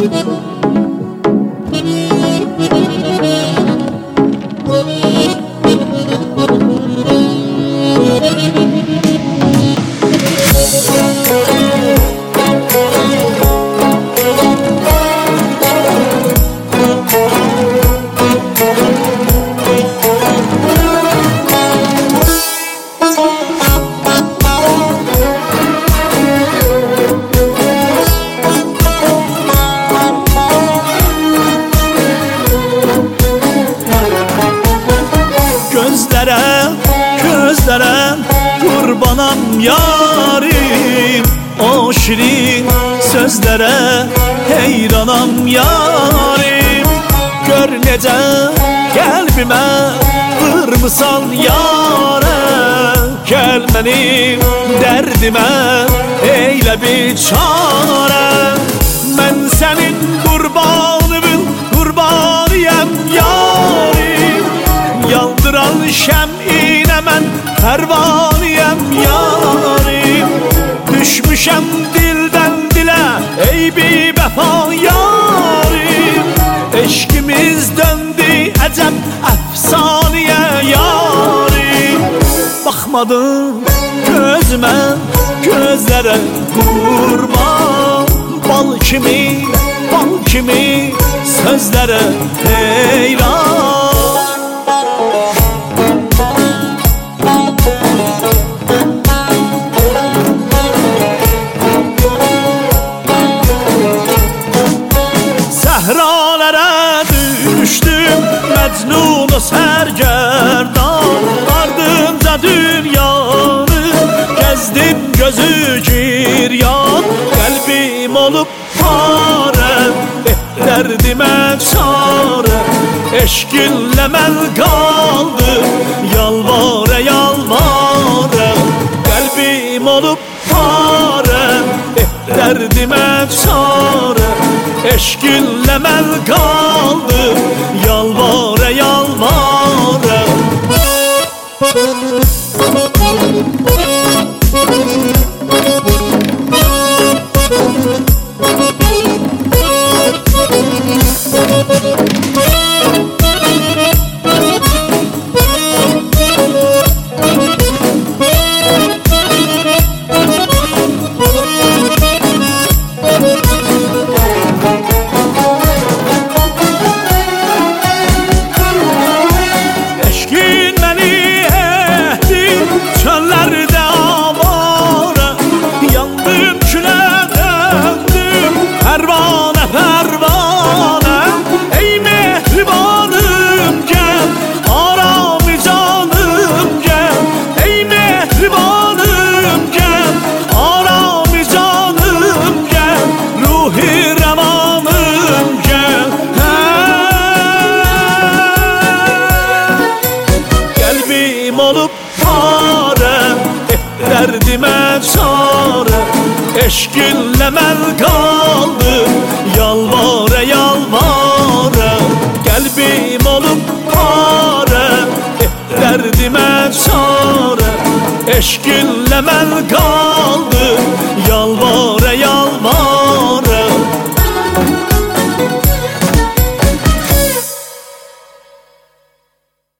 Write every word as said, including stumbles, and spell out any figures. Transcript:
Gözlere, gözlere kurbanam yarim, o şirin sözlere heyranam yarim. Gör necə qəlbimə vurmusan yare, gəl mənim dərdimə eylə bir çare. Mən sənin qurbanımın qurbanıyam yarim, yandıran şəm'inə mən pərvaniyəm yarim. Düşmüşəm dildən dilə ey bir vəfa yarim, eşkimiz döndü əcəb əfsaniyə yarim. Baxmadın gözümə, gözlərə qurban, bal kimi, bal kimi sözlərə heyran. Səhralərə düşdüm, məcnun-u sərgərdan, ardınca dünyanı gəzdim gözü giryan. Qəlbim olub parə, eh, dərdimə çarə, eşqinlə mən qaldım yalvarə yalvarə. Qəlbim olub parə, eh, dərdimə çarə, eşqinlə mən qaldım yalvarə yalvarə. Pərvanə, pərvanə, ey mehribanım gəl, arami canım gəl. Ey mehribanım gəl, arami canım gəl, ruhi rəvanım gəl. Qəlbim olub parə, eh, dərdimə çarə, eşqinlə mən qaldım yalvarə yalvarə. Qəlbim olub parə, eh, dərdimə çarə, eşqinlə mən qaldım